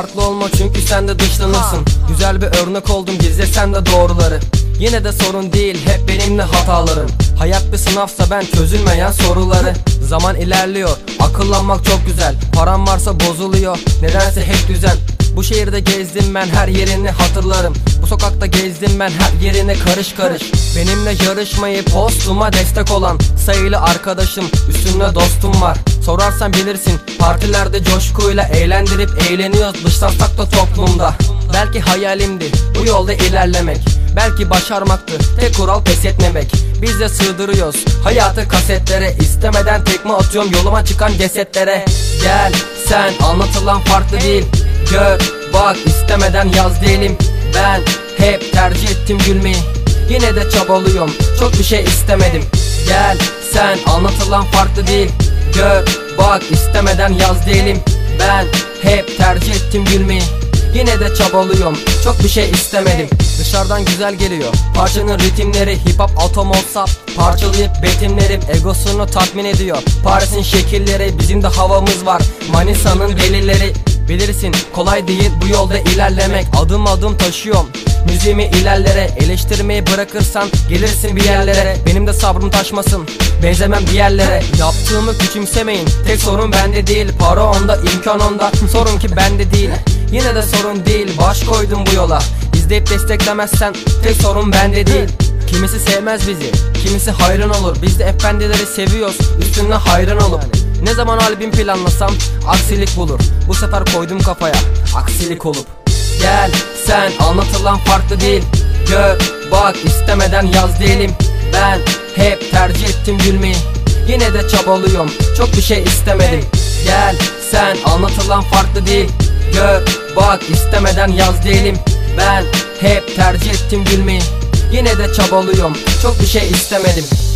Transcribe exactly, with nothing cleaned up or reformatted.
farklı olma çünkü sen de dışlanırsın. Güzel bir örnek oldum, gizle sen de doğruları. Yine de sorun değil, hep benimle hatalarım. Hayat bir sınavsa ben çözülmeyen soruları. Zaman ilerliyor, akıllanmak çok güzel. Param varsa bozuluyor, nedense hep düzen. Bu şehirde gezdim ben, her yerini hatırlarım. Bu sokakta gezdim ben, her yerine karış karış. Benimle yarışmayı postuma destek olan sayılı arkadaşım, üstünde dostum var. Sorarsan bilirsin, partilerde coşkuyla eğlendirip eğleniyoruz, dışlansak da toplumda. Belki hayalimdi bu yolda ilerlemek, belki başarmaktı tek kural pes etmemek. Biz de sığdırıyoruz hayatı kasetlere, istemeden tekme atıyorum yoluma çıkan cesetlere. Gel sen, anlatılan farklı değil. Gör bak, istemeden yaz değilim. Ben hep tercih ettim gülmeyi, yine de çabalıyorum, çok bir şey istemedim. Gel sen, anlatılan farklı değil. Gör bak, istemeden yaz değilim. Ben hep tercih ettim gülmeyi, yine de çabalıyorum, çok bir şey istemedim. Dışarıdan güzel geliyor parçanın ritimleri, hip hop atom olsa parçalayıp betimlerim. Egosunu tatmin ediyor Paris'in şekilleri, bizim de havamız var Manisa'nın delileri. Bilirsin kolay değil bu yolda ilerlemek, adım adım taşıyorum müziğimi ilerlere. Eleştirmeyi bırakırsan gelirsin bir yerlere, benim de sabrım taşmasın, benzemem bir yerlere. Yaptığımı küçümsemeyin, tek sorun bende değil. Para onda, imkan onda, sorun ki bende değil. Yine de sorun değil, baş koydum bu yola. İzleyip desteklemezsen tek sorun bende değil. Kimisi sevmez bizi, kimisi hayran olur. Biz de efendileri seviyoruz, üstüne hayran olup. Ne zaman albüm planlasam aksilik bulur. Bu sefer koydum kafaya aksilik olup. Gel sen, anlatılan farklı değil. Gör bak, istemeden yaz değilim. Ben hep tercih ettim gülmeyi, yine de çabalıyorum, çok bir şey istemedim. Gel sen, anlatılan farklı değil. Gör bak, istemeden yaz değilim. Ben hep tercih ettim gülmeyi, yine de çabalıyorum, çok bir şey istemedim.